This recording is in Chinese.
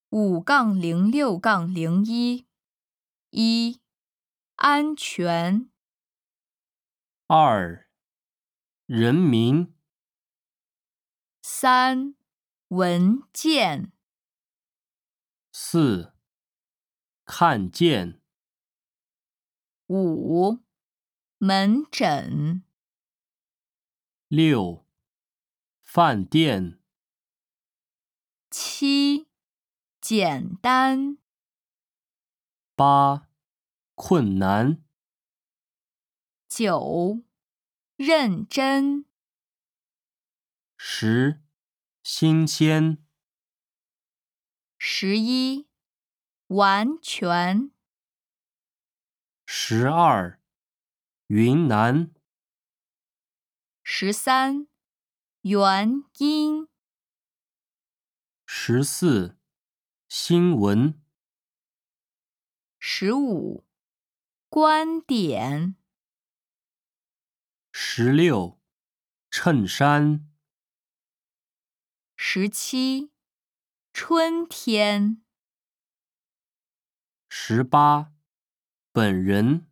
5-06-01 1. 安全 2. 人民 3. 文件 4. 看见 5. 门诊 6. 饭店 7. 简单 8. 困难 9. 认真 10. 新鲜 11. 完全 12. 云南 13. 原因 14. 新闻 15. 观点 16. 衬衫 17. 春天 18. 本人